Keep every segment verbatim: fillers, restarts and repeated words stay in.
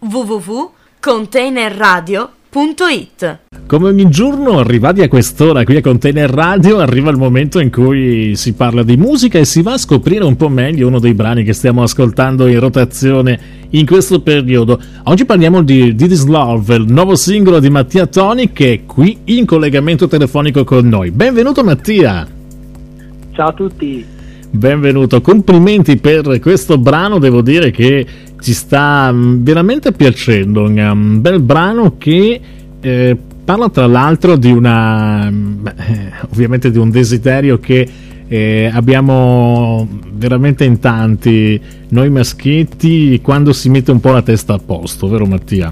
w w w punto container radio punto it. Come ogni giorno, arrivati a quest'ora qui a Container Radio, arriva il momento in cui si parla di musica e si va a scoprire un po' meglio uno dei brani che stiamo ascoltando in rotazione in questo periodo. Oggi parliamo di This Is Love, il nuovo singolo di Mattia Toni, che è qui in collegamento telefonico con noi. Benvenuto Mattia! Ciao a tutti! Benvenuto, complimenti per questo brano, devo dire che ci sta veramente piacendo, un bel brano che eh, parla tra l'altro di una, beh, ovviamente di un desiderio che eh, abbiamo veramente in tanti, noi maschietti, quando si mette un po' la testa a posto, vero Mattia?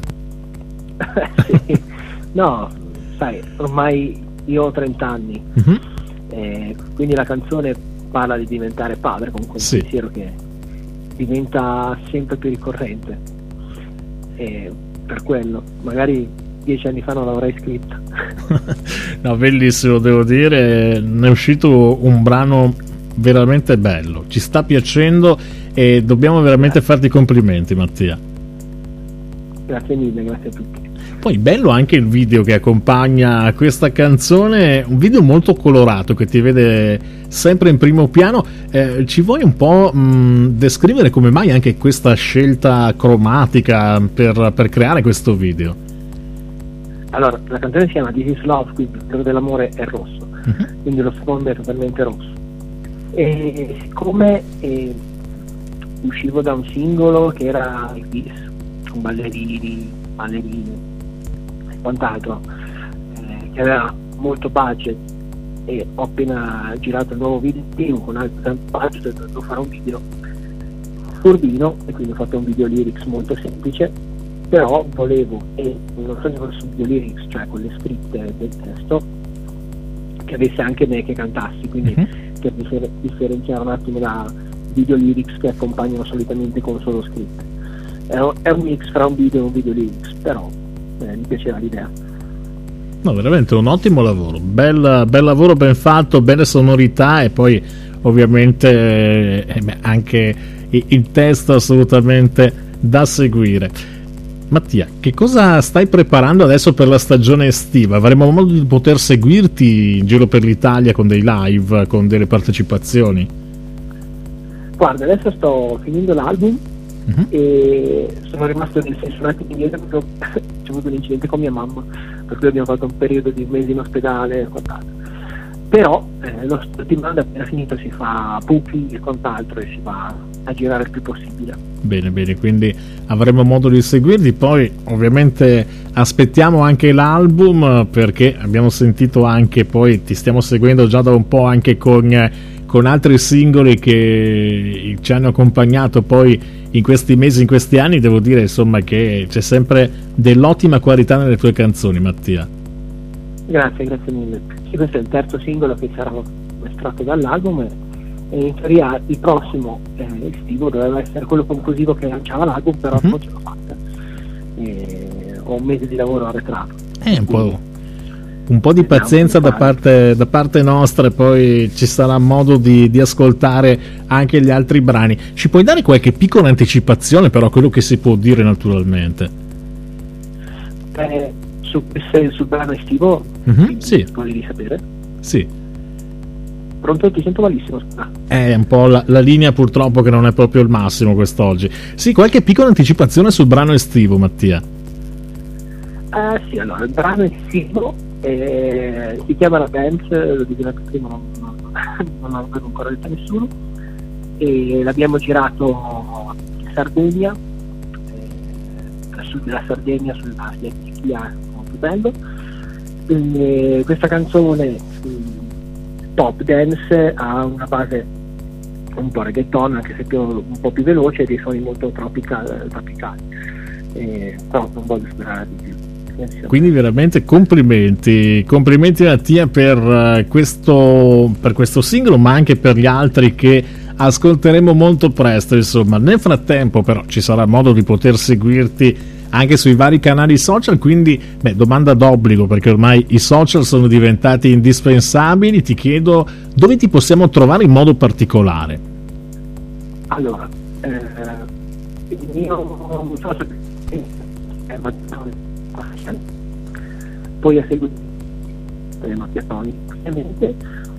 Sì. No, sai, ormai io ho trenta anni, uh-huh. eh, quindi la canzone parla di diventare padre, comunque un sì. pensiero che diventa sempre più ricorrente, e per quello magari dieci anni fa non l'avrei scritto. No, bellissimo, devo dire, ne è uscito un brano veramente bello, ci sta piacendo e dobbiamo veramente grazie. farti complimenti Mattia. Grazie mille, grazie a tutti. Poi bello anche il video che accompagna questa canzone, un video molto colorato che ti vede sempre in primo piano. Eh, ci vuoi un po' mh, descrivere come mai anche questa scelta cromatica per, per creare questo video? Allora, la canzone si chiama This Is Love, quindi il colore dell'amore è rosso, uh-huh. quindi lo sfondo è totalmente rosso. E siccome eh, uscivo da un singolo che era il bis, con ballerini, ballerini quant'altro, eh, che aveva molto budget, e ho appena girato il nuovo video con altro budget, ho dovuto fare un video urbino e quindi ho fatto un video lyrics molto semplice, però volevo, e non so se fosse un video lyrics, cioè con le scritte del testo, che avesse anche me che cantassi, quindi mm-hmm. per differ- differenziare un attimo da video lyrics che accompagnano solitamente con solo scritte. È un, è un mix fra un video e un video lyrics, però Eh, mi piaceva l'idea. No, veramente un ottimo lavoro, bel, bel lavoro, ben fatto, belle sonorità e poi ovviamente eh, beh, anche il, il testo assolutamente da seguire. Mattia, che cosa stai preparando adesso per la stagione estiva? Avremo modo di poter seguirti in giro per l'Italia con dei live, con delle partecipazioni? Guarda, adesso sto finendo l'album. Uh-huh. E sono rimasto nel senso un attimo indietro perché c'è avuto un incidente con mia mamma, per cui abbiamo fatto un periodo di mesi in ospedale e quant'altro. Però eh, lo settimana appena finito si fa pupi e quant'altro e si va a girare il più possibile. Bene, bene, quindi avremo modo di seguirti. Poi ovviamente aspettiamo anche l'album, perché abbiamo sentito anche, poi ti stiamo seguendo già da un po' anche con, con altri singoli che ci hanno accompagnato poi in questi mesi, in questi anni. Devo dire insomma che c'è sempre dell'ottima qualità nelle tue canzoni, Mattia. Grazie, grazie mille. Sì, questo è il terzo singolo che sarà estratto dall'album e, e in teoria il prossimo eh, estivo doveva essere quello conclusivo che lanciava l'album, però mm-hmm. non ce l'ho fatta e ho un mese di lavoro arretrato. È un po' un po' di pazienza da parte, da parte nostra, e poi ci sarà modo di, di ascoltare anche gli altri brani. Ci puoi dare qualche piccola anticipazione, però, quello che si può dire naturalmente? Eh, su, sul brano estivo, mm-hmm, sì. volevi sapere? Sì. Pronto? Ti sento malissimo. È un po' la, la linea purtroppo che non è proprio il massimo quest'oggi. Sì, qualche piccola anticipazione sul brano estivo, Mattia? Eh sì, allora, il brano estivo Eh, si chiama La Dance, lo dico prima, non, non, non l'avevo ancora detto a nessuno, e l'abbiamo girato in Sardegna, eh, a sud della Sardegna, sulla Schiia, molto bello. E questa canzone mh, pop dance ha una base un po' reggaeton, anche se più, un po' più veloce, e dei suoni molto tropical, tropicali, eh, però non voglio sperare di più. Quindi veramente complimenti, complimenti a Mattia per uh, questo, per questo singolo, ma anche per gli altri che ascolteremo molto presto. Insomma, nel frattempo però ci sarà modo di poter seguirti anche sui vari canali social, quindi beh, domanda d'obbligo, perché ormai i social sono diventati indispensabili, ti chiedo dove ti possiamo trovare in modo particolare. Allora, eh, il mio social eh, Mattia Toni, poi a seguire eh, Mattia Toni, ovviamente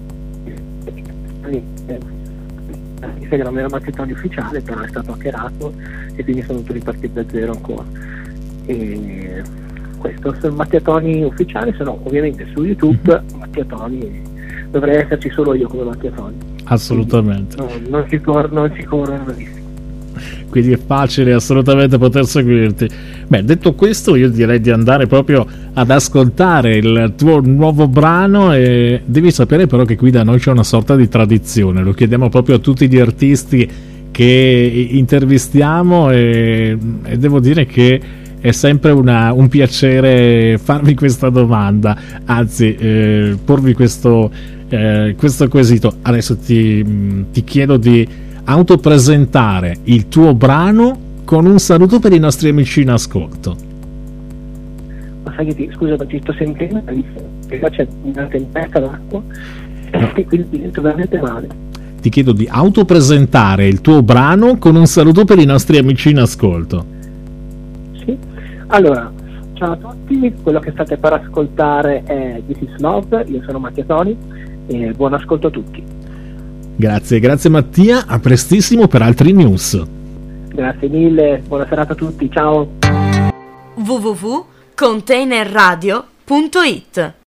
Instagram era Mattia Toni ufficiale, però è stato hackerato e quindi sono dovuto ripartire da zero ancora. E questo è Mattia Toni ufficiale, se no ovviamente su YouTube Mattia Toni, dovrei esserci solo io come Mattia Toni. Assolutamente. Quindi, no, non si corre, non si corrono rischi. Quindi è facile assolutamente poter seguirti. Beh, detto questo, io direi di andare proprio ad ascoltare il tuo nuovo brano, e devi sapere però che qui da noi c'è una sorta di tradizione, lo chiediamo proprio a tutti gli artisti che intervistiamo, e, e devo dire che è sempre una, un piacere farvi questa domanda, anzi eh, porvi questo, eh, questo quesito. Adesso ti, ti chiedo di autopresentare il tuo brano con un saluto per i nostri amici in ascolto. Ma sai che ti, scusa, ma ti sto sentendo, che qua c'è una tempesta d'acqua, no. E quindi mi sento veramente male. Ti chiedo di autopresentare il tuo brano con un saluto per i nostri amici in ascolto. Sì, allora, ciao a tutti, quello che state per ascoltare è This is Love, io sono Mattia Toni e buon ascolto a tutti. Grazie, grazie Mattia, a prestissimo per altri news. Grazie mille, buona serata a tutti, ciao. w w w punto container radio punto it